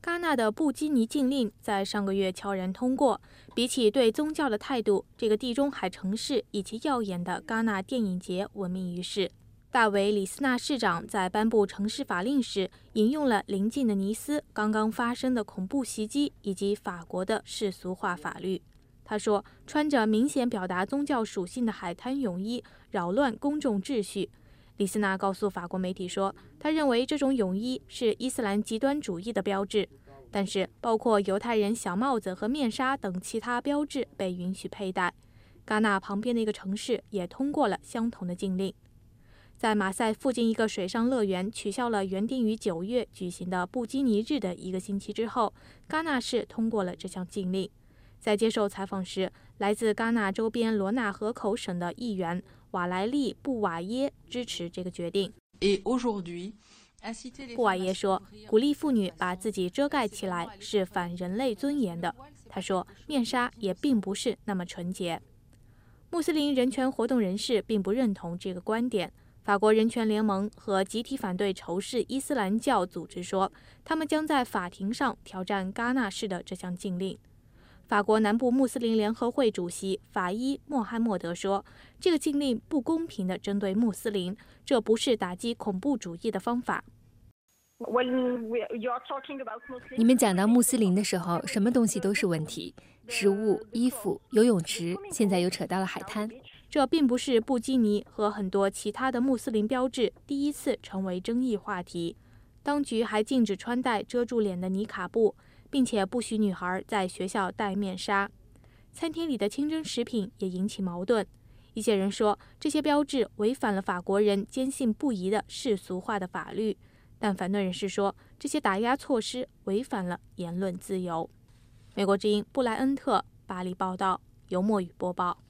戛纳的布基尼禁令在上个月悄然通过。比起对宗教的态度，这个地中海城市以其耀眼的戛纳电影节闻名于世。大卫·里斯纳市长在颁布城市法令时，引用了邻近的尼斯刚刚发生的恐怖袭击以及法国的世俗化法律。他说，穿着明显表达宗教属性的海滩泳衣扰乱公众秩序。里斯纳告诉法国媒体说，他认为这种泳衣是伊斯兰极端主义的标志，但是包括犹太人小帽子和面纱等其他标志被允许佩戴。戛纳旁边的一个城市也通过了相同的禁令。在马赛附近一个水上乐园取消了原定于9月举行的布基尼日的1个星期之后，戛纳市通过了这项禁令。在接受采访时，来自戛纳周边罗纳河口省的议员瓦莱利·布瓦耶支持这个决定。布瓦耶说，鼓励妇女把自己遮盖起来是反人类尊严的。他说，面纱也并不是那么纯洁。穆斯林人权活动人士并不认同这个观点。法国人权联盟和集体反对仇视伊斯兰教组织说，他们将在法庭上挑战戛纳市的这项禁令。法国南部穆斯林联合会主席法伊·穆罕默德说，这个禁令不公平地针对穆斯林，这不是打击恐怖主义的方法。 你们讲到穆斯林的时候，什么东西都是问题，食物、衣服、游泳池，现在又扯到了海滩。 这并不是布基尼和很多其他的穆斯林标志第一次成为争议话题。当局还禁止穿戴遮住脸的尼卡布，并且不许女孩在学校戴面纱。餐厅里的清真食品也引起矛盾。一些人说，这些标志违反了法国人坚信不疑的世俗化的法律，但反对人士说，这些打压措施违反了言论自由。美国之音布莱恩特巴黎报道，由墨雨播报。